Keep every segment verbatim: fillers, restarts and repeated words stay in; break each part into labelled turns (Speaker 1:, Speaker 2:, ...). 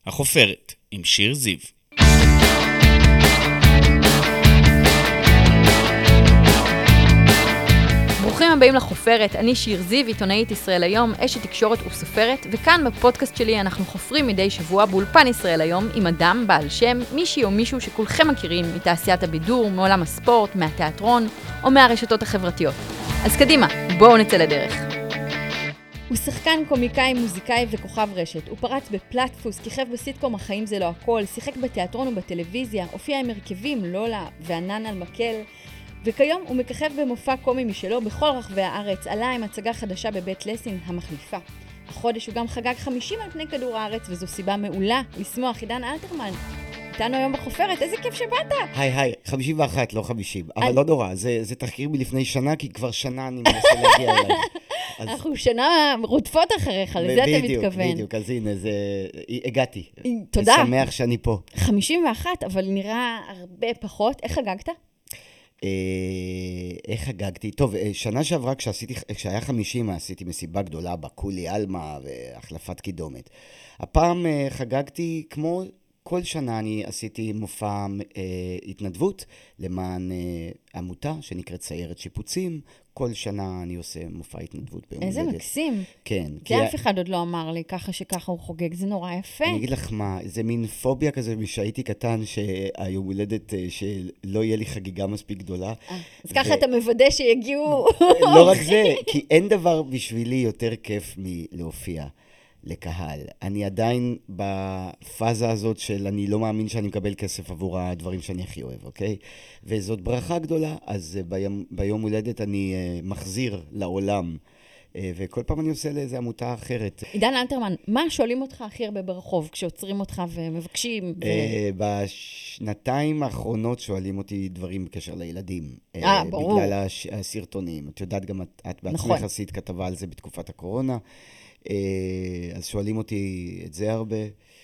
Speaker 1: החופרת עם שיר זיו.
Speaker 2: ברוכים הבאים לחופרת, אני שיר זיו, עיתונאית ישראל היום, אשת תקשורת וסופרת, וכאן בפודקאסט שלי אנחנו חופרים מדי שבוע באולפן ישראל היום עם אדם, בעל שם, מישהי או מישהו שכולכם מכירים מתעשיית הבידור, מעולם הספורט, מהתיאטרון או מהרשתות החברתיות. אז קדימה, בואו נצא לדרך. הוא שחקן, קומיקאי, מוזיקאי וכוכב רשת. הוא פרץ בפלטפוס, כיכב בסיטקום החיים זה לא הכל, שיחק בתיאטרון ובטלוויזיה, הופיע עם הרכבים לולה וענן על מקל, וכיום הוא מככב במופע קומי משלו בכל רחבי הארץ, עלה עם הצגה חדשה בבית לסין, המחליפה. החודש הוא גם חגג חמישים על פני כדור הארץ, וזו סיבה מעולה לשמוח. עידן אלתרמן, איתנו היום בחופרת, איזה כיף שבאת.
Speaker 3: היי היי, חמישים ואחת, לא חמישים, אבל לא נורא, זה, זה תחקיר מלפני שנה, כי כבר שנה אני מנסה להגיע אליי. אז...
Speaker 2: אנחנו שנה רודפות אחריך, לזה אתה מתכוון.
Speaker 3: בדיוק, בדיוק, אז הנה, זה... הגעתי.
Speaker 2: תודה.
Speaker 3: אני שמח שאני פה.
Speaker 2: חמישים ואחת, אבל נראה הרבה פחות. איך חגגת?
Speaker 3: איך חגגתי? טוב, שנה שעברה כשעשיתי, כשהיה חמישים, עשיתי מסיבה גדולה בקולי אלמה והחלפת קידומת. הפעם חגגתי כמו כל שנה, אני עשיתי מופע אה, התנדבות למען אה, עמותה שנקראת סיירת שיפוצים. כל שנה אני עושה מופע התנדבות ביום הולדת.
Speaker 2: איזה מקסים.
Speaker 3: כן.
Speaker 2: זה אף אחד עוד לא אמר לי ככה שככה הוא חוגג, זה נורא יפה.
Speaker 3: אני אגיד לך מה, זה מין פוביה כזה משהייתי קטן שהיום הולדת שלא יהיה לי חגיגה מספיק גדולה.
Speaker 2: אז ככה אתה מוודא שיגיעו...
Speaker 3: לא רק זה, כי אין דבר בשבילי יותר כיף מלהופיע לקהל. אני עדיין בפאזה הזאת של אני לא מאמין שאני מקבל כסף עבור הדברים שאני הכי אוהב, אוקיי? וזאת ברכה גדולה, אז ביום, ביום הולדת אני uh, מחזיר לעולם, uh, וכל פעם אני עושה לאיזו עמותה אחרת.
Speaker 2: עידן אלתרמן, מה שואלים אותך הכי הרבה ברחוב כשעוצרים אותך ומבקשים? ו...
Speaker 3: Uh, בשנתיים האחרונות שואלים אותי דברים בקשר לילדים.
Speaker 2: אה, uh, ברור.
Speaker 3: בגלל הש... הסרטונים. את יודעת, גם את, את בעצמך
Speaker 2: נכון.
Speaker 3: עשית כתבה על זה בתקופת הקורונה. אז שואלים אותי את זה הרבה,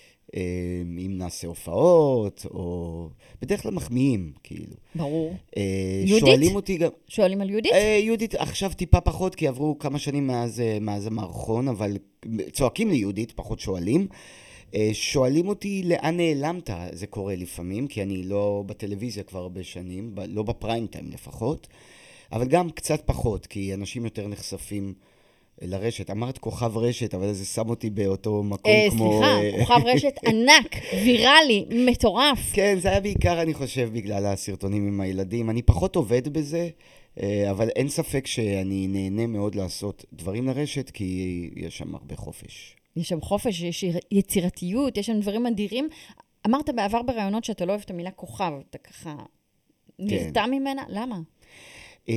Speaker 3: אם נעשה הופעות, או בדרך כלל מחמיאים, כאילו.
Speaker 2: ברור.
Speaker 3: יהודית? שואלים אותי גם...
Speaker 2: שואלים על יהודית?
Speaker 3: יהודית, עכשיו טיפה פחות, כי עברו כמה שנים מאז, מאז המערכון, אבל צועקים לי יהודית, פחות שואלים. שואלים אותי לאן נעלמת, זה קורה לפעמים, כי אני לא בטלוויזיה כבר הרבה שנים, לא בפריים טיים לפחות, אבל גם קצת פחות, כי אנשים יותר נחשפים לרשת. אמרת כוכב רשת, אבל זה שם אותי באותו מקום
Speaker 2: אה,
Speaker 3: כמו...
Speaker 2: סליחה, כוכב רשת ענק, ויראלי, מטורף.
Speaker 3: כן, זה היה בעיקר, אני חושב, בגלל הסרטונים עם הילדים. אני פחות עובד בזה, אבל אין ספק שאני נהנה מאוד לעשות דברים לרשת, כי יש שם הרבה חופש.
Speaker 2: יש שם חופש, יש יצירתיות, יש שם דברים אדירים. אמרת בעבר ברעיונות שאתה לא אוהב את המילה כוכב, אתה ככה נרתע ממנה? למה?
Speaker 3: אה...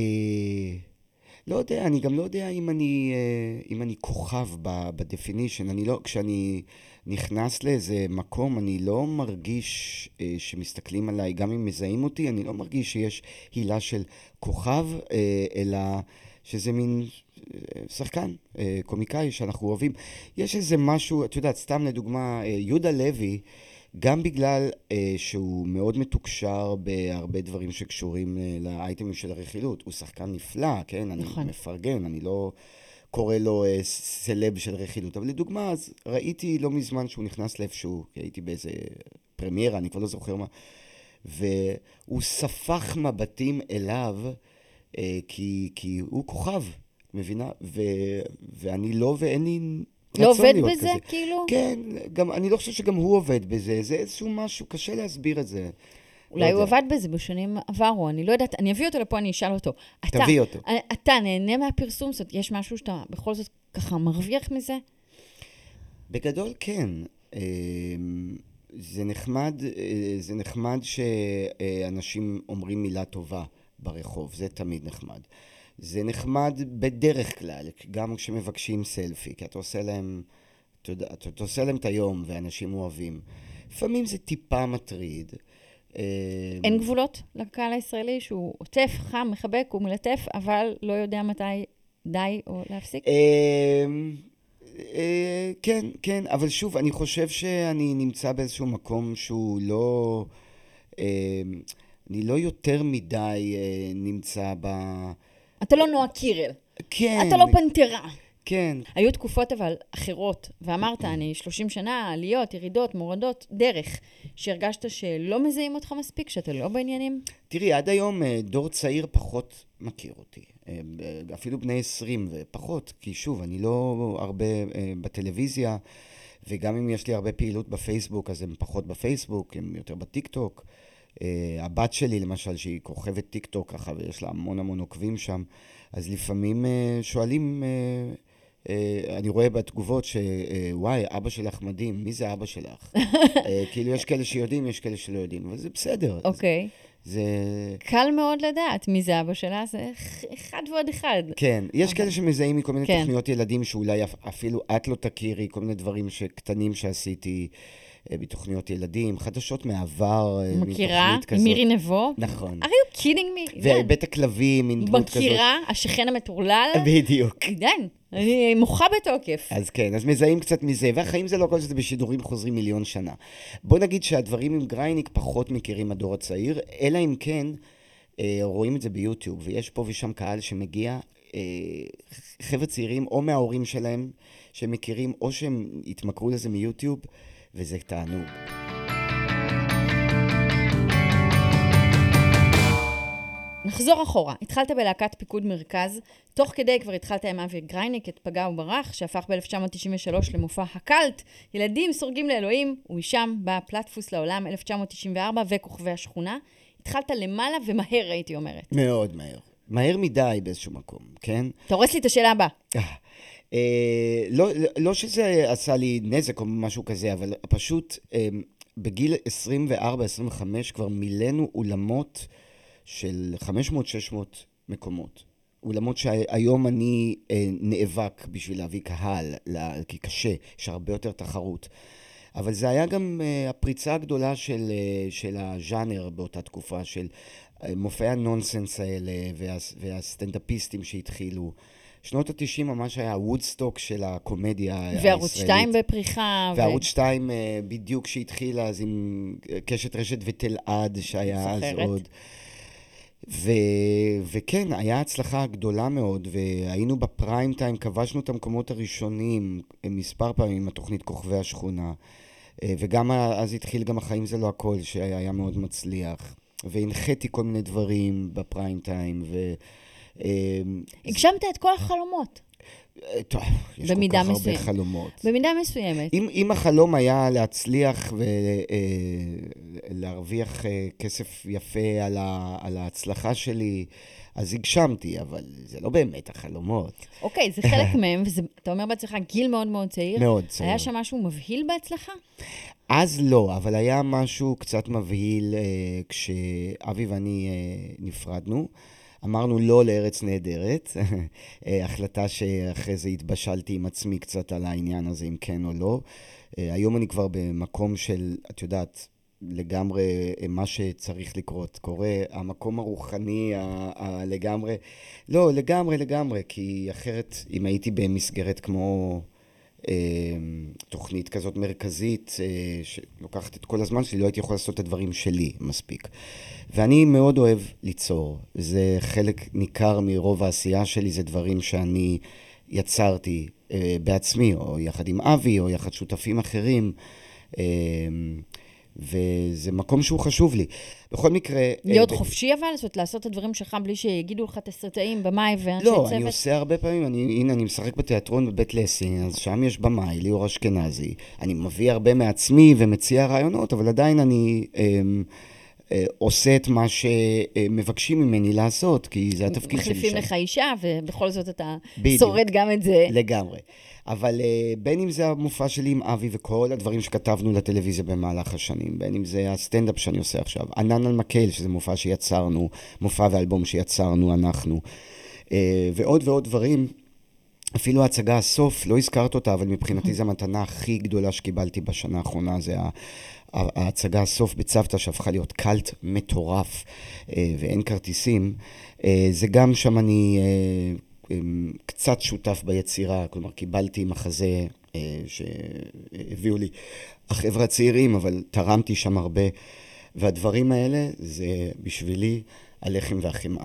Speaker 3: לא יודע, אני גם לא יודע אם אני, אם אני כוכב בדפינישן. אני לא, כשאני נכנס לאיזה מקום, אני לא מרגיש שמסתכלים עליי, גם אם מזהים אותי, אני לא מרגיש שיש הילה של כוכב, אלא שזה מין שחקן, קומיקאי שאנחנו אוהבים. יש איזה משהו, את יודעת, סתם לדוגמה, יהודה לוי, גם בגלל uh, שהוא מאוד מתוקשר בהרבה דברים שקשורים uh, לאייטמים של הרכילות. הוא שחקן נפלא, כן? נכון. אני מפרגן, אני לא קורא לו uh, סלב של רכילות. אבל לדוגמה, אז ראיתי לא מזמן שהוא נכנס לאיפשהו, כי הייתי באיזה פרמיירה, אני כבר לא זוכר מה, והוא ספח מבטים אליו, uh, כי, כי הוא כוכב, מבינה? ו, ואני לא, ואין לי...
Speaker 2: לא עובד בזה, כזה. כאילו?
Speaker 3: כן, גם, אני לא חושב שגם הוא עובד בזה, זה איזשהו משהו, קשה להסביר את זה.
Speaker 2: אולי לא הוא יודע. עבד בזה בשנים עברו, אני לא יודעת, אני אביא אותו לפה, אני אשאל אותו.
Speaker 3: תביא אותו.
Speaker 2: אתה, אתה נהנה מהפרסום, זאת, יש משהו שאתה בכל זאת ככה מרוויח מזה?
Speaker 3: בגדול כן. זה נחמד, זה נחמד שאנשים אומרים מילה טובה ברחוב, זה תמיד נחמד. זה נחמד בדרך כלל, גם כשמבקשים סלפי, כי אתה עושה להם, אתה יודע, אתה עושה להם את היום, ואנשים אוהבים. לפעמים זה טיפה מטריד.
Speaker 2: אין גבולות לקהל הישראלי שהוא עוטף, חם, מחבק, הוא מלטף, אבל לא יודע מתי די או להפסיק?
Speaker 3: כן, כן, אבל שוב, אני חושב שאני נמצא באיזשהו מקום שהוא לא, אני לא יותר מדי נמצא ב...
Speaker 2: אתה לא נועה קירל.
Speaker 3: כן.
Speaker 2: אתה לא פנתרה.
Speaker 3: כן.
Speaker 2: היו תקופות אבל אחרות, ואמרת, אני שלושים שנה, עליות, ירידות, מורדות, דרך, שהרגשת שלא מזהים אותך מספיק, שאתה לא בעניינים?
Speaker 3: תראי, עד היום דור צעיר פחות מכיר אותי. אפילו בני עשרים ופחות, כי שוב, אני לא הרבה בטלוויזיה, וגם אם יש לי הרבה פעילות בפייסבוק, אז הם פחות בפייסבוק, הם יותר בטיקטוק. הבת שלי, למשל, שהיא כוכבת טיקטוק ככה, ויש לה המון המון עוקבים שם, אז לפעמים שואלים, אני רואה בתגובות שוואי, אבא שלך מדהים, מי זה אבא שלך? כאילו יש כאלה שיודעים, יש כאלה שלא יודעים, אבל זה בסדר.
Speaker 2: אוקיי.
Speaker 3: זה...
Speaker 2: קל מאוד לדעת מי זה אבא שלה, זה אחד ועוד אחד.
Speaker 3: כן, יש כאלה שמזהים מכל מיני
Speaker 2: כן.
Speaker 3: תוכניות ילדים, שאולי אפילו את לא תכירי, כל מיני דברים קטנים שעשיתי בתוכניות ילדים, חדשות מעבר,
Speaker 2: מכירה? מירי נבו?
Speaker 3: נכון.
Speaker 2: are you kidding me?
Speaker 3: ובית הכלבים, מין דמות כזאת.
Speaker 2: מכירה? השכן המטורלל?
Speaker 3: בדיוק.
Speaker 2: עידן, אני מוחה בתוקף.
Speaker 3: אז כן, אז מזהים קצת מזה, והחיים זה לא כל שזה בשידורים חוזרים מיליון שנה. בוא נגיד שהדברים עם גרייניק פחות מכירים הדור הצעיר, אלא אם כן רואים את זה ביוטיוב, ויש פה ושם קהל שמגיע, חבר'ה צעירים או מההורים שלהם שמכירים, או שהם התמכרו לזה מיוטיוב, וזה תענוג.
Speaker 2: נחזור אחורה. התחלת בלהקת פיקוד מרכז, תוך כדי כבר התחלת עם אבי גרייניק, את פגע וברח, שהפך ב-אלף תשע מאות תשעים ושלוש למופע הקלט, ילדים סורגים לאלוהים, ומשם בא פלטפוס לעולם, אלף תשע מאות תשעים וארבע, וכוכבי השכונה. התחלת למעלה ומהר, הייתי אומרת.
Speaker 3: מאוד מהר. מהר מדי באיזשהו מקום, כן?
Speaker 2: אתה הורס לי את השאלה הבאה.
Speaker 3: אה, לא, לא שזה עשה לי נזק או משהו כזה, אבל פשוט אה, בגיל עשרים וארבע עשרים וחמש כבר מילאנו אולמות של חמש מאות שש מאות מקומות. אולמות שהיום אני אה, נאבק בשביל להביא קהל, לה, כי קשה, יש הרבה יותר תחרות. אבל זה היה גם אה, הפריצה הגדולה של, אה, של הז'אנר באותה תקופה, של אה, מופעי הנונסנס האלה וה, והסטנדאפיסטים שהתחילו. שנות ה-תשעים ממש היה וודסטוק של הקומדיה הישראלית.
Speaker 2: וערוץ שתיים בפריחה.
Speaker 3: וערוץ שתיים בדיוק שהתחילה, אז עם קשת רשת ותלעד שהיה אז עוד. ו... וכן, היה הצלחה גדולה מאוד, והיינו בפריים טיים, כבשנו את המקומות הראשונים מספר פעמים עם התוכנית כוכבי השכונה. וגם אז התחיל גם החיים זה לא הכל, שהיה מאוד מצליח. והנחיתי כל מיני דברים בפריים טיים, ו...
Speaker 2: הגשמת את כל החלומות.
Speaker 3: טוב, יש כל כך הרבה חלומות.
Speaker 2: במידה מסוימת.
Speaker 3: אם, אם החלום היה להצליח ולהרוויח כסף יפה על, ה, על ההצלחה שלי, אז הגשמתי, אבל זה לא באמת החלומות.
Speaker 2: אוקיי, זה חלק מהם, ואתה אומר בעצמך, גיל מאוד מאוד צעיר.
Speaker 3: מאוד צעיר.
Speaker 2: היה שם משהו מבהיל בהצלחה?
Speaker 3: אז לא, אבל היה משהו קצת מבהיל כשאבי ואני נפרדנו. אמרנו לא לארץ נהדרת, החלטה שאחרי זה התבשלתי עם עצמי קצת על העניין הזה, אם כן או לא. היום אני כבר במקום של, את יודעת, לגמרי מה שצריך לקרות. קורה המקום הרוחני לגמרי, לא, לגמרי, לגמרי, כי אחרת אם הייתי במסגרת כמו תוכנית כזאת מרכזית שלוקחת את כל הזמן שלי, לא הייתי יכול לעשות את הדברים שלי מספיק. ואני מאוד אוהב ליצור, זה חלק ניכר מרוב העשייה שלי, זה דברים שאני יצרתי בעצמי, או יחד עם אבי, או יחד שותפים אחרים, וזה מקום שהוא חשוב לי. בכל מקרה...
Speaker 2: להיות חופשי אבל? זאת אומרת, לעשות את הדברים שלך בלי שיגידו לך תסריטאים, במאי ואנשי צוות?
Speaker 3: לא, אני עושה הרבה פעמים, אני, הנה, אני משחק בתיאטרון בבית לסין, אז שם יש במאי, ליאור אשכנזי. אני מביא הרבה מעצמי ומציע רעיונות, אבל עדיין אני אה, אה, עושה את מה שמבקשים ממני לעשות, כי זה התפקיד שלי שם.
Speaker 2: מחליפים לך אישה, ובכל זאת אתה
Speaker 3: בדיוק.
Speaker 2: שורד גם את זה.
Speaker 3: לגמרי. אבל uh, בין אם זה המופע שלי עם אבי וכל הדברים שכתבנו לטלוויזיה במהלך השנים, בין אם זה הסטנדאפ שאני עושה עכשיו, ענן על מקל, שזה מופע שיצרנו, מופע ואלבום שיצרנו אנחנו, uh, ועוד ועוד דברים, אפילו ההצגה הסוף, לא הזכרת אותה, אבל מבחינתי זו המתנה הכי גדולה שקיבלתי בשנה האחרונה, זה ההצגה הסוף בצוותא שהפכה להיות קלט מטורף, uh, ואין כרטיסים, uh, זה גם שם אני... Uh, קצת שותף ביצירה, כלומר קיבלתי מחזה שהביאו לי החבר'ה הצעירים, אבל תרמתי שם הרבה, והדברים האלה זה בשבילי הלחם והחמאה.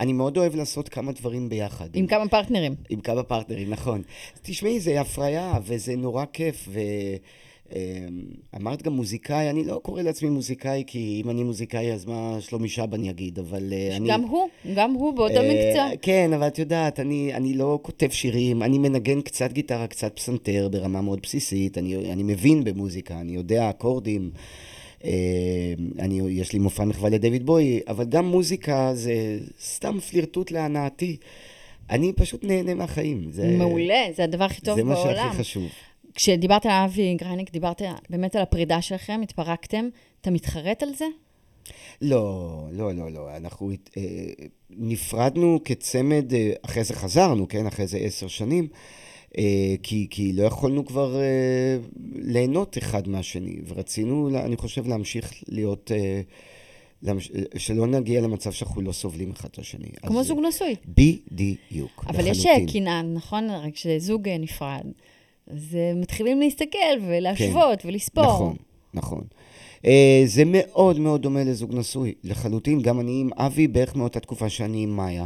Speaker 3: אני מאוד אוהב לעשות כמה דברים ביחד.
Speaker 2: עם כמה פרטנרים.
Speaker 3: עם כמה פרטנרים, נכון. תשמעי, זה הפריה, וזה נורא כיף, ו... אמרת גם מוזיקאי, אני לא קורא לעצמי מוזיקאי, כי אם אני מוזיקאי, אז מה שלומי שבן יגיד, אבל אני...
Speaker 2: גם הוא, גם הוא באותו מקצוע.
Speaker 3: כן, אבל את יודעת, אני, אני לא כותב שירים, אני מנגן קצת גיטרה, קצת פסנתר, ברמה מאוד בסיסית, אני, אני מבין במוזיקה, אני יודע אקורדים, אני, יש לי מופע מחווה לדויד בוי, אבל גם מוזיקה זה סתם פלירטוט להנאתי. אני פשוט נהנה מהחיים. זה,
Speaker 2: מעולה, זה הדבר הכי טוב
Speaker 3: זה
Speaker 2: בעולם.
Speaker 3: מה שהכי חשוב.
Speaker 2: כשדיברת על אבי גרייניק, דיברת באמת על הפרידה שלכם, התפרקתם, אתה מתחרט על זה?
Speaker 3: לא, לא, לא, לא. אנחנו אה, נפרדנו כצמד, אה, אחרי זה חזרנו, כן? אחרי זה עשר שנים, אה, כי, כי לא יכולנו כבר אה, ליהנות אחד מהשני, ורצינו, אני חושב, להמשיך להיות... אה, שלא נגיע למצב שאנחנו לא סובלים אחד את השני.
Speaker 2: כמו זוג נשוי.
Speaker 3: בדיוק.
Speaker 2: אבל יש קנאה, נכון? רק שזוג נפרד. אז מתחילים להסתכל ולהשוות ולספור.
Speaker 3: נכון, נכון. זה מאוד מאוד דומה לזוג נשוי. לחלוטין, גם אני עם אבי בערך מאותה תקופה שאני עם מאיה.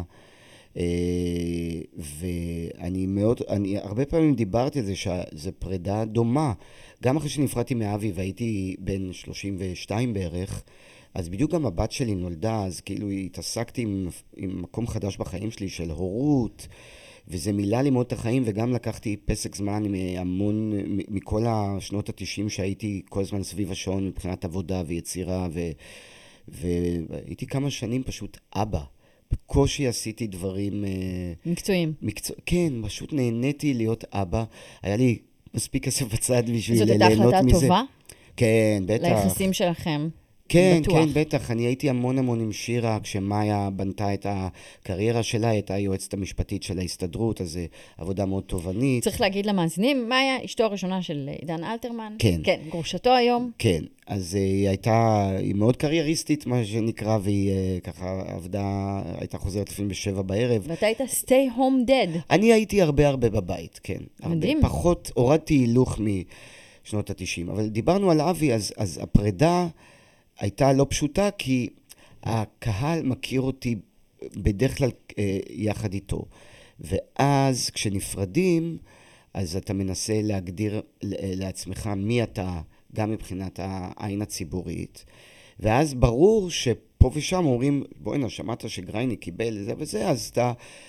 Speaker 3: ואני מאוד, אני הרבה פעמים דיברתי על זה שזו פרידה דומה. גם אחרי שנפרדתי מאבי והייתי בן שלושים ושתיים בערך, אז בדיוק גם הבת שלי נולדה, אז כאילו התעסקתי עם, עם מקום חדש בחיים שלי של הורות, וזה מילא לי מאוד את החיים, וגם לקחתי פסק זמן מהמון, מכל השנות התשעים שהייתי כל הזמן סביב השעון מבחינת עבודה ויצירה, ו, והייתי כמה שנים פשוט אבא. בקושי עשיתי דברים...
Speaker 2: מקצועיים.
Speaker 3: מקצוע, כן, פשוט נהניתי להיות אבא. היה לי מספיק כסף בצד בשביל ליהנות מזה.
Speaker 2: זאת הייתה החלטה טובה?
Speaker 3: כן, בטח.
Speaker 2: ליחסים שלכם.
Speaker 3: כן,
Speaker 2: בטוח.
Speaker 3: כן, בטח. אני הייתי המון המון עם שירה, כשמאיה בנתה את הקריירה שלה, הייתה היועצת המשפטית של ההסתדרות, אז זה עבודה מאוד תובנית.
Speaker 2: צריך להגיד למאזינים, מאיה, אשתו הראשונה של עידן אלתרמן.
Speaker 3: כן.
Speaker 2: כן, גרושתו היום.
Speaker 3: כן, אז היא הייתה, היא מאוד קרייריסטית, מה שנקרא, והיא ככה עבדה, הייתה חוזרת לפעמים בשבע בערב.
Speaker 2: ואתה היית stay home dead.
Speaker 3: אני הייתי הרבה הרבה בבית, כן.
Speaker 2: מדהים.
Speaker 3: הרבה, פחות, הורדתי הילוך משנות התשעים. אבל דיברנו על אבי, אז, אז הפרידה... הייתה לא פשוטה, כי הקהל מכיר אותי בדרך כלל יחד איתו. ואז כשנפרדים, אז אתה מנסה להגדיר לעצמך מי אתה, גם מבחינת העין הציבורית. ואז ברור שפה ושם אומרים, בואי נה, שמעת שגרייניק קיבל זה וזה, אז אתה...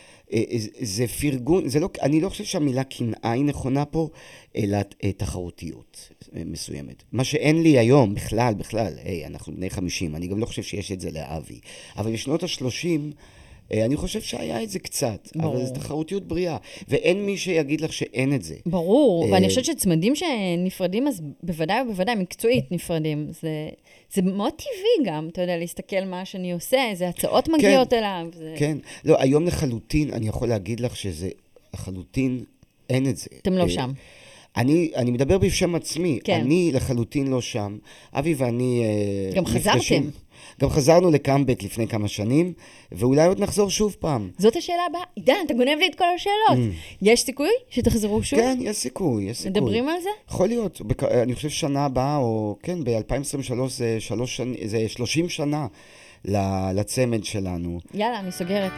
Speaker 3: זה פרגון, זה לא, אני לא חושב שהמילה קנאה היא נכונה פה, אלא תחרותיות מסוימת. מה שאין לי היום, בכלל, בכלל, היי, אנחנו בני חמישים, אני גם לא חושב שיש את זה לאבי. אבל בשנות השלושים, אני חושב שהיה את זה קצת, ברור. אבל זו תחרותיות בריאה, ואין מי שיגיד לך שאין את זה.
Speaker 2: ברור, ואני חושבת שצמדים שנפרדים, אז בוודאי ובוודאי מקצועית נפרדים. זה, זה מאוד טבעי גם, אתה יודע, להסתכל מה שאני עושה, איזה הצעות מגיעות כן, אליו. זה...
Speaker 3: כן, לא, היום לחלוטין, אני יכול להגיד לך שזה, לחלוטין אין את זה.
Speaker 2: אתם לא שם.
Speaker 3: אני, אני מדבר בשם עצמי, כן. אני לחלוטין לא שם. אבי ואני
Speaker 2: גם
Speaker 3: נפגשים.
Speaker 2: חזרתם.
Speaker 3: גם חזרנו לקאמבק לפני כמה שנים, ואולי עוד נחזור שוב פעם.
Speaker 2: זאת השאלה הבאה. עידן, אתה גונב לי את כל השאלות. Mm. יש סיכוי שתחזרו שוב?
Speaker 3: כן, יש סיכוי, יש סיכוי.
Speaker 2: מדברים על זה?
Speaker 3: יכול להיות. בק... אני חושב שנה הבאה, או כן, ב-אלפיים עשרים ושלוש זה, שלוש שנ... זה שלושים שנה לצמד שלנו.
Speaker 2: יאללה, אני סוגרת.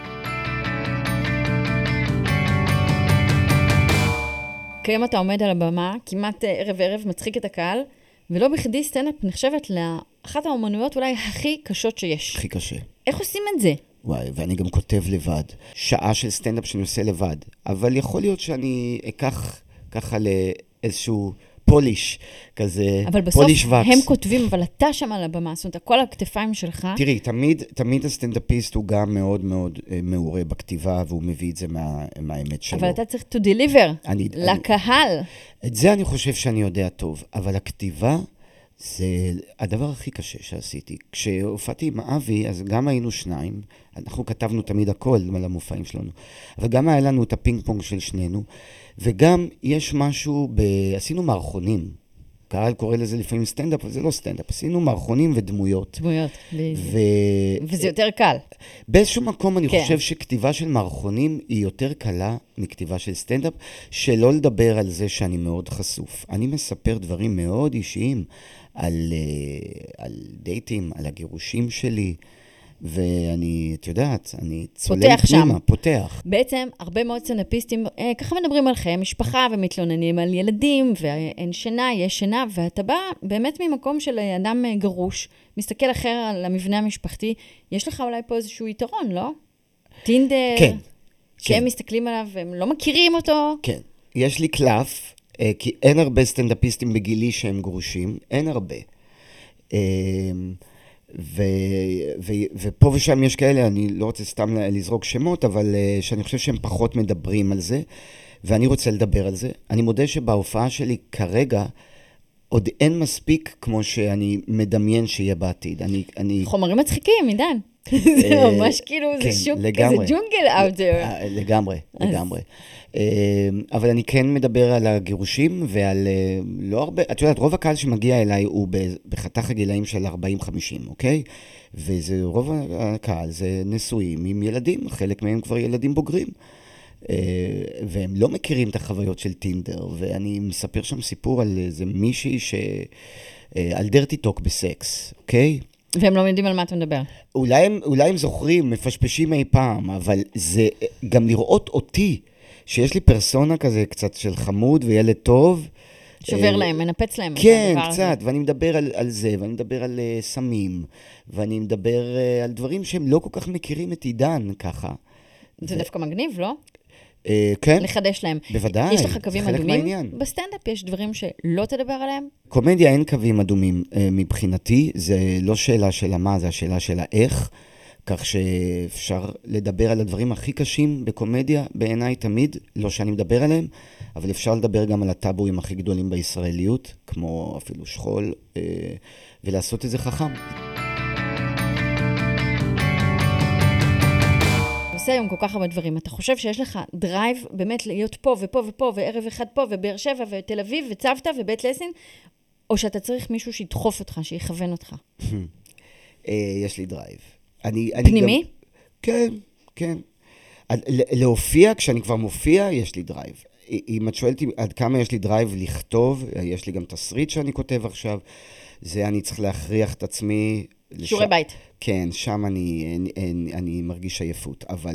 Speaker 2: כיום אתה עומד על הבמה, כמעט ערב ערב מצחיק את הקהל, ולא בכדי סטנדאפ נחשבת לאחת האומנויות אולי הכי קשות שיש.
Speaker 3: הכי קשה.
Speaker 2: איך עושים את זה?
Speaker 3: וואי, ואני גם כותב לבד. שעה של סטנדאפ שאני עושה לבד. אבל יכול להיות שאני אקח ככה לאיזשהו פוליש, כזה,
Speaker 2: אבל בסוף
Speaker 3: פוליש וקס.
Speaker 2: הם כותבים, אבל אתה שם על הבמה, זאת אומרת, כל הכתפיים שלך.
Speaker 3: תראי, תמיד, תמיד הסטנדאפיסט הוא גם מאוד מאוד מעורה בכתיבה, והוא מביא את זה מה, מהאמת שלו.
Speaker 2: אבל אתה צריך to deliver
Speaker 3: אני,
Speaker 2: לקהל.
Speaker 3: אני, את זה אני חושב שאני יודע טוב, אבל הכתיבה זה הדבר הכי קשה שעשיתי. כשהופעתי עם אבי, אז גם היינו שניים, אנחנו כתבנו תמיד הכל על המופעים שלנו, אבל גם היה לנו את הפינג פונג של שנינו, וגם יש משהו, ב... עשינו מערכונים, קהל קורא לזה לפעמים סטנדאפ, אבל זה לא סטנדאפ, עשינו מערכונים ודמויות.
Speaker 2: דמויות,
Speaker 3: ו...
Speaker 2: וזה יותר קל.
Speaker 3: באיזשהו מקום אני
Speaker 2: כן.
Speaker 3: חושב שכתיבה של מערכונים היא יותר קלה מכתיבה של סטנדאפ, שלא לדבר על זה שאני מאוד חשוף. אני מספר דברים מאוד אישיים על, על דייטים, על הגירושים שלי, ואני, את יודעת, אני צולל פנימה, פותח.
Speaker 2: בעצם, הרבה מאוד סטנדאפיסטים, אה, ככה מדברים על חיי משפחה, ומתלוננים על ילדים, ואין שינה, יש שינה, ואתה בא באמת ממקום של אדם גרוש, מסתכל אחר על המבנה המשפחתי, יש לך אולי פה איזשהו יתרון, לא? טינדר,
Speaker 3: כן.
Speaker 2: שהם
Speaker 3: כן.
Speaker 2: מסתכלים עליו, והם לא מכירים אותו.
Speaker 3: כן. יש לי קלף, אה, כי אין הרבה סטנדאפיסטים בגילי שהם גרושים, אין הרבה. אה, ו, ו, ופה ושם יש כאלה, אני לא רוצה סתם לזרוק שמות, אבל uh, שאני חושב שהם פחות מדברים על זה, ואני רוצה לדבר על זה. אני מודה שבהופעה שלי כרגע, עוד אין מספיק כמו שאני מדמיין שיהיה בעתיד. אני, אני...
Speaker 2: חומרים מצחיקים, עידן. זה ממש כאילו, זה שוק, זה ג'ונגל out there.
Speaker 3: לגמרי, לגמרי. אבל אני כן מדבר על הגירושים ועל לא הרבה, את יודעת, רוב הקהל שמגיע אליי הוא בחתך הגילאים של ארבעים חמישים, אוקיי? וזה רוב הקהל, זה נשואים עם ילדים, חלק מהם כבר ילדים בוגרים. והם לא מכירים את החוויות של טינדר, ואני מספר שם סיפור על איזה מישהי ש... על דרטי טוק בסקס, אוקיי?
Speaker 2: והם לא יודעים על מה אתה מדבר.
Speaker 3: אולי הם, אולי הם זוכרים, מפשפשים אי פעם, אבל זה גם לראות אותי, שיש לי פרסונה כזה קצת של חמוד וילד טוב.
Speaker 2: שובר להם, מנפץ להם.
Speaker 3: כן, קצת, ואני מדבר על, על זה, ואני מדבר על uh, סמים, ואני מדבר uh, על דברים שהם לא כל כך מכירים את עידן ככה.
Speaker 2: זה ו... דווקא מגניב, לא?
Speaker 3: Uh, כן.
Speaker 2: לחדש להם.
Speaker 3: בוודאי,
Speaker 2: יש לך קווים אדומים? בסטנדאפ יש דברים שלא תדבר עליהם?
Speaker 3: קומדיה אין קווים אדומים uh, מבחינתי, זה לא שאלה של מה, זה השאלה של האיך, כך שאפשר לדבר על הדברים הכי קשים בקומדיה, בעיניי תמיד, לא שאני מדבר עליהם, אבל אפשר לדבר גם על הטאבואים הכי גדולים בישראליות, כמו אפילו שכול, uh, ולעשות את זה חכם.
Speaker 2: עושה היום כל כך הרבה דברים. אתה חושב שיש לך דרייב באמת להיות פה ופה ופה, וערב אחד פה, ובאר שבע, ותל אביב, וצוותא, ובית לסין, או שאתה צריך מישהו שידחוף אותך, שיכוון אותך?
Speaker 3: יש לי דרייב.
Speaker 2: פנימי?
Speaker 3: כן, כן. להופיע, כשאני כבר מופיע, יש לי דרייב. אם את שואלת עד כמה יש לי דרייב לכתוב, יש לי גם תסריט שאני כותב עכשיו, זה אני צריך להכריח את עצמי...
Speaker 2: שיעורי בית.
Speaker 3: כן, שם אני, אני, אני מרגיש עייפות, אבל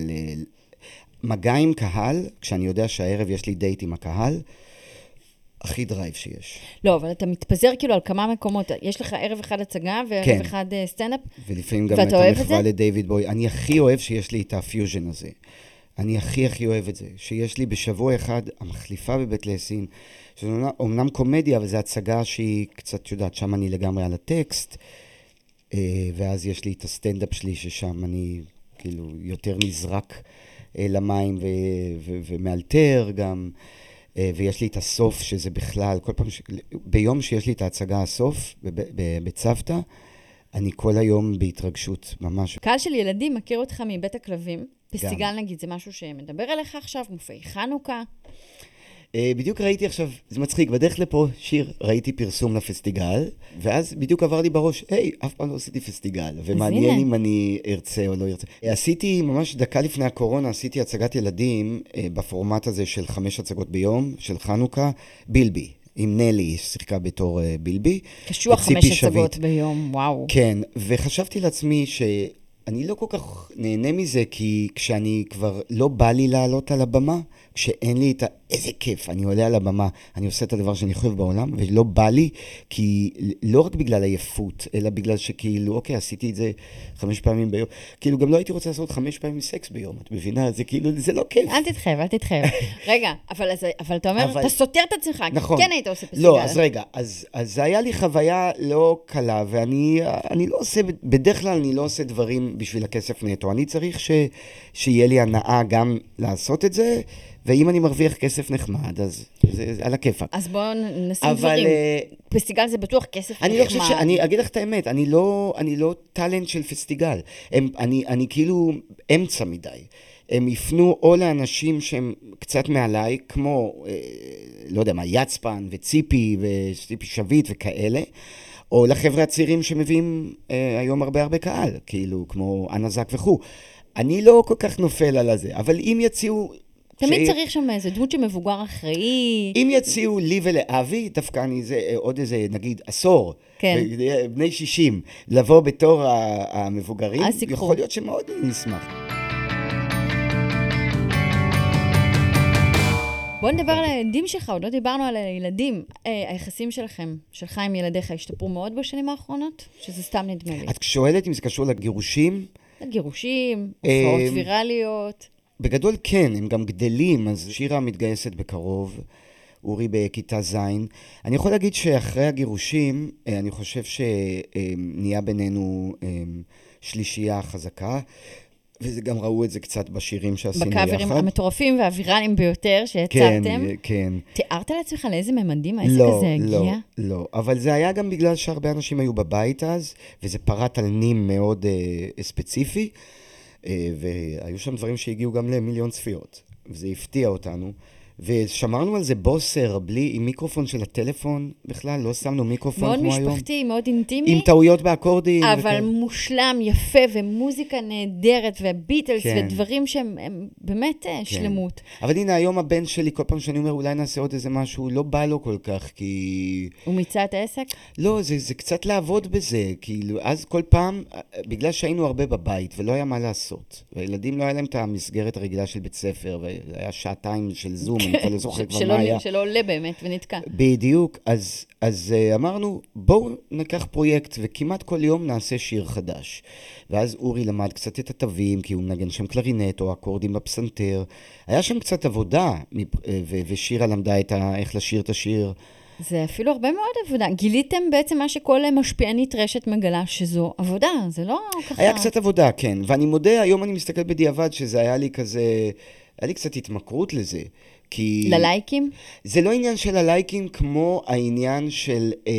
Speaker 3: מגע עם קהל, כשאני יודע שהערב יש לי דייט עם הקהל, הכי דרייב שיש.
Speaker 2: לא, אבל אתה מתפזר כאילו על כמה מקומות, יש לך ערב אחד הצגה וערב כן. אחד סטנדאפ,
Speaker 3: ולפעמים גם את המחווה לדייוויד בוי. אני הכי אוהב שיש לי את הפיוז'ן הזה. אני הכי הכי אוהב את זה, שיש לי בשבוע אחד המחליפה בבית לסין, שזה אומנם קומדיה, אבל זו הצגה שהיא קצת יודעת, שם אני לגמרי על הטקסט, ואז יש לי את הסטנדאפ שלי, ששם אני כאילו יותר נזרק למים ו- ו- ומאלתר גם, ויש לי את הסוף, שזה בכלל, כל פעם, ש- ביום שיש לי את ההצגה הסוף, בצוותא, אני כל היום בהתרגשות, ממש.
Speaker 2: קהל של ילדים מכיר אותך מבית הכלבים, פסטיגל נגיד, זה משהו שמדבר אליך עכשיו, מופעי חנוכה.
Speaker 3: בדיוק ראיתי עכשיו, זה מצחיק, בדרך לפה שיר, ראיתי פרסום לפסטיגל, ואז בדיוק עבר לי בראש, היי, אף פעם לא עשיתי פסטיגל, ומעניין אם אני ארצה או לא ארצה. עשיתי ממש דקה לפני הקורונה, עשיתי הצגת ילדים בפורמט הזה של חמש הצגות ביום, של חנוכה, בילבי. עם נלי, שיחקה בתור בילבי.
Speaker 2: קשוח חמש הצגות ביום, וואו.
Speaker 3: כן, וחשבתי לעצמי שאני לא כל כך נהנה מזה, כי כשאני כבר לא בא לי לעלות על הבמה, כשאין לי את ה... איזה כיף, אני עולה על הבמה, אני עושה את הדבר שאני חושב בעולם, ולא בא לי, כי לא רק בגלל עייפות, אלא בגלל שכאילו, אוקיי, עשיתי את זה חמש פעמים ביום, כאילו גם לא הייתי רוצה לעשות חמש פעמים סקס ביום, את מבינה? זה כאילו, זה לא כיף.
Speaker 2: אל תתחייב, אל תתחייב. רגע, אבל, אבל אתה אומר, אבל... אתה סותר את עצמך,
Speaker 3: נכון.
Speaker 2: כן היית עושה פסטיגל.
Speaker 3: לא, אז רגע, אז, אז זה היה לי חוויה לא קלה, ואני אני לא עושה, בדרך כלל אני לא עושה דברים בשביל הכסף נטו, אני צריך ש, שיהיה לי הנאה גם לעשות את זה, ואם אני מרוויח כסף נחמד, אז זה, זה על הכיפק.
Speaker 2: אז בואו נשים אבל, דברים. פסטיגל זה בטוח כסף
Speaker 3: אני
Speaker 2: נחמד.
Speaker 3: לא חושב ש... אני אגיד לך את האמת, אני לא, אני לא טלנט של פסטיגל. הם, אני, אני כאילו אמצע מדי. הם יפנו או לאנשים שהם קצת מעליי, כמו, אה, לא יודע מה, יצפן וציפי וציפי שביט וכאלה, או לחבר'ה הצעירים שמביאים אה, היום הרבה הרבה קהל, כאילו, כמו אנה זק וכו'. אני לא כל כך נופל על הזה, אבל אם יציעו...
Speaker 2: תמיד צריך שם איזה דמות שמבוגר אחראי.
Speaker 3: אם יציעו לי ולאבי, דווקא אני זה עוד איזה, נגיד, עשור,
Speaker 2: כן.
Speaker 3: בני שישים, לבוא בתור המבוגרים,
Speaker 2: הסיכום.
Speaker 3: יכול להיות שמאוד נשמח.
Speaker 2: בוא נדבר על הילדים שלך, עוד לא דיברנו על הילדים. אה, היחסים שלכם, שלך עם ילדיך, השתפרו מאוד בשנים האחרונות? שזה סתם נדמה לי.
Speaker 3: את שואלת אם זה קשור לגירושים?
Speaker 2: גירושים, הופעות ויראליות.
Speaker 3: בגדול כן, הם גם גדלים, אז שירה מתגייסת בקרוב, אורי בכיתה זין. אני יכול להגיד שאחרי הגירושים, אני חושב שנהיה בינינו שלישייה חזקה, וזה גם ראו את זה קצת בשירים שעשינו יחד.
Speaker 2: בקאברים המטורפים והוויראליים ביותר שהצבתם.
Speaker 3: כן, כן.
Speaker 2: תיארת לעצמך לאיזה ממדים העסק
Speaker 3: לא,
Speaker 2: הזה הגיע?
Speaker 3: לא, לא. אבל זה היה גם בגלל שהרבה אנשים היו בבית אז, וזה פרט על נים מאוד uh, ספציפי, uh, והיו שם דברים שהגיעו גם למיליון צפיות, וזה הפתיע אותנו. ושמרנו על זה בוסר, בלי, עם מיקרופון של הטלפון, בכלל לא שמנו מיקרופון
Speaker 2: מאוד
Speaker 3: כמו היום.
Speaker 2: מאוד משפחתי, מאוד אינטימי.
Speaker 3: עם טעויות באקורדים.
Speaker 2: אבל
Speaker 3: וכן.
Speaker 2: מושלם, יפה, ומוזיקה נהדרת, והביטלס,
Speaker 3: כן.
Speaker 2: ודברים שהם הם באמת כן. שלמות.
Speaker 3: אבל הנה, היום הבן שלי, כל פעם שאני אומר, אולי נעשה עוד איזה משהו, לא בא לו כל כך, כי...
Speaker 2: הוא מיצה את העסק?
Speaker 3: לא, זה, זה קצת לעבוד בזה, כאילו, אז כל פעם, בגלל שהיינו הרבה בבית, ולא היה מה לעשות, והילדים לא היה להם את המסגרת הרגילה של בית ספר, והיה שעתיים של זום, אני כבר לא זוכר כבר מה היה.
Speaker 2: שלא עולה באמת ונתקע.
Speaker 3: בדיוק, אז, אז uh, אמרנו, בואו ניקח פרויקט, וכמעט כל יום נעשה שיר חדש. ואז אורי למד קצת את התווים, כי הוא מנגן שם קלרינט או אקורדים בפסנתר. היה שם קצת עבודה, ו- ושירה למדה את ה- איך לשיר את השיר.
Speaker 2: זה אפילו הרבה מאוד עבודה. גיליתם בעצם מה שכל משפיענית רשת מגלה, שזו עבודה, זה לא ככה...
Speaker 3: היה קצת עבודה, כן. ואני מודה, היום אני מסתכל בדיעבד שזה היה לי כזה... היה לי קצת התמכרות לזה. כי...
Speaker 2: ללייקים?
Speaker 3: זה לא עניין של הלייקים כמו העניין של אה,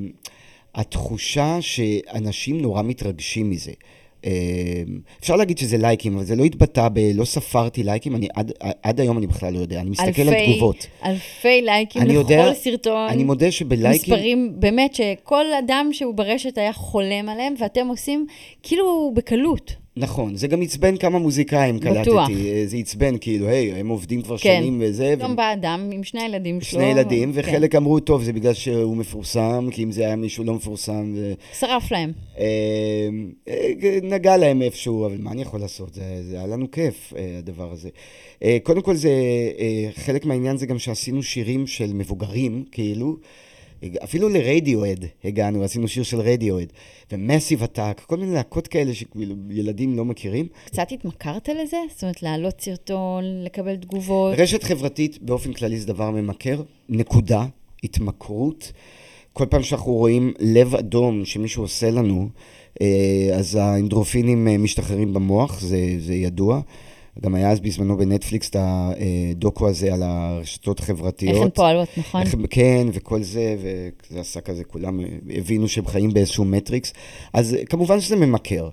Speaker 3: התחושה שאנשים נורא מתרגשים מזה. אה, אפשר להגיד שזה לייקים, אבל זה לא התבטא ב... לא ספרתי לייקים, אני, עד, עד היום אני בכלל לא יודע. אני מסתכל
Speaker 2: אלפי,
Speaker 3: על תגובות.
Speaker 2: אלפי לייקים לכל
Speaker 3: יודע,
Speaker 2: סרטון.
Speaker 3: אני מודה שבלייקים...
Speaker 2: מספרים, באמת שכל אדם שהוא ברשת היה חולם עליהם, ואתם עושים כאילו בקלות.
Speaker 3: נכון, זה גם עצבן כמה מוזיקאים קלטתי.
Speaker 2: בטוח.
Speaker 3: זה עצבן, כאילו, היי, הם עובדים כבר
Speaker 2: כן.
Speaker 3: שנים וזה.
Speaker 2: גם ו... באדם, עם שני ילדים שלו.
Speaker 3: שני ילדים, וחלק
Speaker 2: כן.
Speaker 3: אמרו, טוב, זה בגלל שהוא מפורסם, כי אם זה היה מישהו לא מפורסם. ו...
Speaker 2: שרף להם.
Speaker 3: אה, נגע להם איפשהו, אבל מה אני יכול לעשות? זה, זה היה לנו כיף, הדבר הזה. אה, קודם כל, זה, אה, חלק מהעניין זה גם שעשינו שירים של מבוגרים, כאילו, אפילו לרדיואד הגענו, עשינו שיר של רדיואד, ומסיב אטאק, כל מיני להקות כאלה שילדים לא מכירים.
Speaker 2: קצת התמכרת לזה? זאת אומרת, להעלות סרטון, לקבל תגובות?
Speaker 3: רשת חברתית באופן כללי זה דבר ממכר, נקודה, התמכרות. כל פעם שאנחנו רואים לב אדום שמישהו עושה לנו, אז האנדרופינים משתחררים במוח, זה, זה ידוע. גם היה אז בזמנו בנטפליקס את הדוקו הזה על הרשתות החברתיות.
Speaker 2: איך הן פועלות, נכון?
Speaker 3: איך, כן, וכל זה, וזה עשה כזה, כולם הבינו שהם חיים באיזשהו מטריקס. אז כמובן שזה ממכר.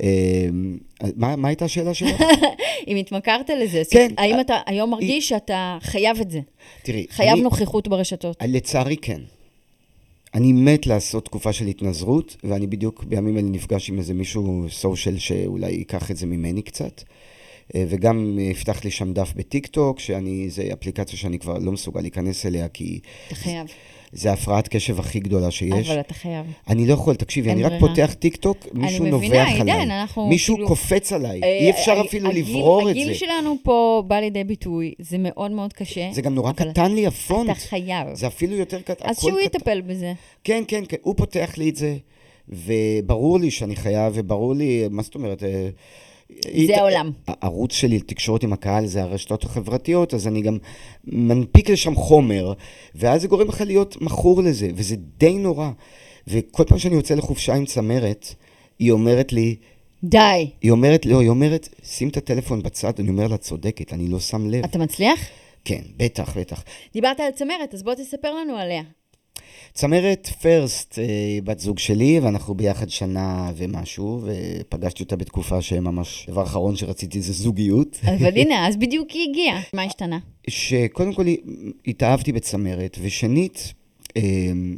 Speaker 3: מה, מה הייתה השאלה שלך?
Speaker 2: אם התמכרת לזה,
Speaker 3: כן.
Speaker 2: האם אתה היום מרגיש שאתה חייב את זה?
Speaker 3: תראי,
Speaker 2: חייב
Speaker 3: אני,
Speaker 2: נוכחות ברשתות?
Speaker 3: לצערי כן. אני מת לעשות תקופה של התנזרות, ואני בדיוק בימים האלה נפגש עם איזה מישהו סושיאל שאולי ייקח את זה ממני קצת. וגם יפתח לי שם דף בטיק-טוק, שאני, זה אפליקציה שאני כבר לא מסוגל להיכנס אליה, כי...
Speaker 2: אתה חייב.
Speaker 3: זה הפרעת קשב הכי גדולה שיש.
Speaker 2: אבל אתה חייב.
Speaker 3: אני לא יכול, תקשיבי, אני רק פותח טיק-טוק, מישהו נובח עליי. מישהו קופץ עליי. אי אפשר אפילו לברור את זה.
Speaker 2: הגיל שלנו פה בא לידי ביטוי, זה מאוד מאוד קשה.
Speaker 3: זה גם נורא קטן לי הפונט.
Speaker 2: אתה חייב.
Speaker 3: זה אפילו יותר קטן.
Speaker 2: אז שהוא יטפל בזה.
Speaker 3: כן, כן, כן, הוא פותח לי את זה, וברור לי שאני חייב, וברור לי, מה זאת אומרת...
Speaker 2: זה העולם.
Speaker 3: הערוץ שלי לתקשורת עם הקהל זה הרשתות החברתיות, אז אני גם מנפיק לשם חומר, ואז זה גורם לך להיות מכור לזה, וזה די נורא. וכל פעם שאני יוצא לחופשה עם צמרת, היא אומרת לי...
Speaker 2: די.
Speaker 3: היא אומרת, לא, היא אומרת, שים את הטלפון בצד, אני אומר לה, צודקת, אני לא שם לב.
Speaker 2: אתה מצליח?
Speaker 3: כן, בטח, בטח.
Speaker 2: דיברת על צמרת, אז בוא תספר לנו עליה.
Speaker 3: צמרת פרסט, בת זוג שלי, ואנחנו ביחד שנה ומשהו, ופגשתי אותה בתקופה שממש דבר אחרון שרציתי זה זוגיות.
Speaker 2: אבל הנה, אז בדיוק היא הגיעה. מה השתנה?
Speaker 3: שקודם כל התאהבתי בצמרת, ושנית,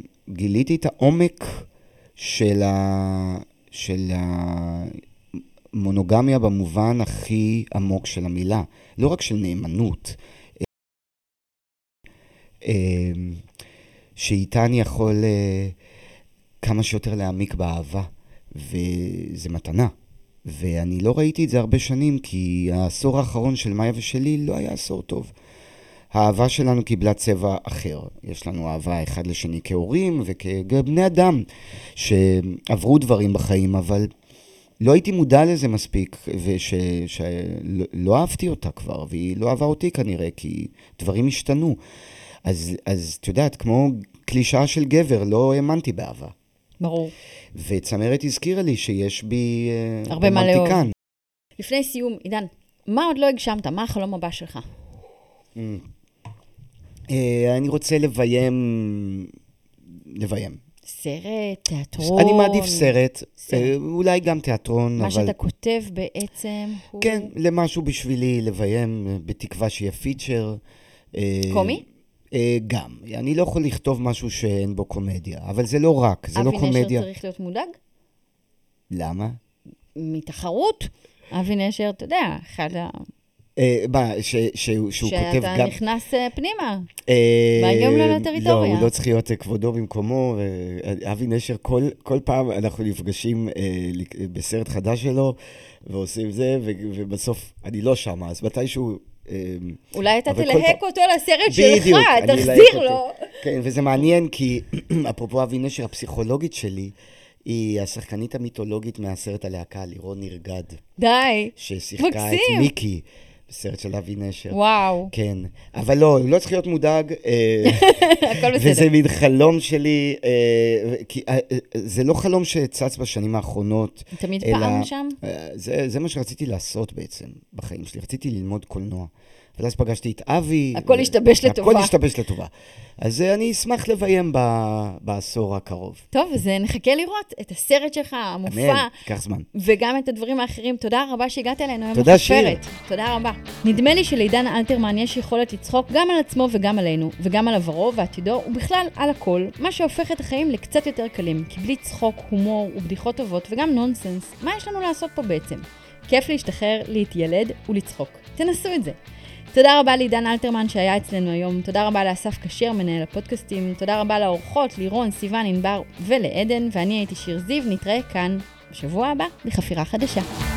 Speaker 3: גיליתי את העומק של ה... של מונוגמיה במובן הכי עמוק של המילה, לא רק של נאמנות, שאיתה אני יכול כמה שיותר להעמיק באהבה, וזה מתנה. ואני לא ראיתי את זה הרבה שנים, כי העשור האחרון של מאיה ושלי לא היה עשור טוב. האהבה שלנו קיבלה צבע אחר. יש לנו אהבה אחד לשני כהורים וכבני אדם שעברו דברים בחיים, אבל לא הייתי מודע לזה מספיק, ושלא אהבתי אותה כבר, והיא לא אהבה אותי כנראה, כי דברים השתנו. אז, אז את יודעת, כמו קלישאה של גבר, לא האמנתי באהבה.
Speaker 2: ברור.
Speaker 3: וצמרת הזכירה לי שיש בי
Speaker 2: הרבה מה לאהוב.
Speaker 3: רומנטיקן.
Speaker 2: לפני סיום, עידן, מה עוד לא הגשמת? מה החלום הבא שלך?
Speaker 3: אני רוצה לביים, לביים.
Speaker 2: סרט, תיאטרון.
Speaker 3: אני מעדיף סרט, אולי גם תיאטרון, אבל...
Speaker 2: מה שאתה כותב בעצם הוא...
Speaker 3: כן, למשהו בשבילי לביים, בתקווה שיהיה פיצ'ר.
Speaker 2: קומי?
Speaker 3: גם. אני לא יכול לכתוב משהו שאין בו קומדיה, אבל זה לא רק, זה לא קומדיה.
Speaker 2: אבי נשר צריך להיות מודאג?
Speaker 3: למה?
Speaker 2: מתחרות. אבי נשר, אתה יודע, אחד ה...
Speaker 3: מה, שהוא כותב גם...
Speaker 2: שאתה נכנס פנימה, והגיעו לו לטריטוריה.
Speaker 3: לא, הוא לא צריך להיות כבודו במקומו. אבי נשר, כל פעם אנחנו נפגשים בסרט חדש שלו, ועושים זה, ובסוף אני לא שם, אז מתישהו...
Speaker 2: אולי אתה תלהק אותו לסרט שלך, תחזיר לו.
Speaker 3: כן, וזה מעניין, כי אפרופו אבי נשר, הפסיכולוגית שלי, היא השחקנית המיתולוגית מהסרט הלהקה, לירון נרגד.
Speaker 2: די,
Speaker 3: ששיחקה את מיקי, בסרט של אבי נשר.
Speaker 2: וואו.
Speaker 3: כן, אבל לא, לא צריך להיות מודאג.
Speaker 2: הכל בסדר.
Speaker 3: וזה מין חלום שלי, כי זה לא חלום שצץ בשנים האחרונות.
Speaker 2: תמיד פעם שם?
Speaker 3: זה, זה מה שרציתי לעשות בעצם בחיים שלי. רציתי ללמוד קולנוע. ואז פגשתי את אבי.
Speaker 2: הכל השתבש לטובה.
Speaker 3: הכל השתבש לטובה. אז אני אשמח לביים בעשור הקרוב.
Speaker 2: טוב, אז נחכה לראות את הסרט שלך, המופע.
Speaker 3: אמן, קח זמן.
Speaker 2: וגם את הדברים האחרים. תודה רבה שהגעת אלינו היום
Speaker 3: תודה שיר.
Speaker 2: תודה רבה. נדמה לי שלעידן אלתרמן יש יכולת לצחוק גם על עצמו וגם עלינו, וגם על עברו ועתידו, ובכלל על הכל, מה שהופך את החיים לקצת יותר קלים. כי בלי צחוק, הומור ובדיחות טובות וגם נונסנס, מה יש לנו לעשות פה בעצם? כיף להשתחרר, להתיילד ולצחוק. תנסו את זה. תודה רבה לעידן אלתרמן שהיה אצלנו היום, תודה רבה לאסף כשר, מנהל הפודקאסטים, תודה רבה לאורחות, לירון, סיוון, ענבר ולעדן, ואני הייתי שיר זיו, נתראה כאן בשבוע הבא בחפירה חדשה.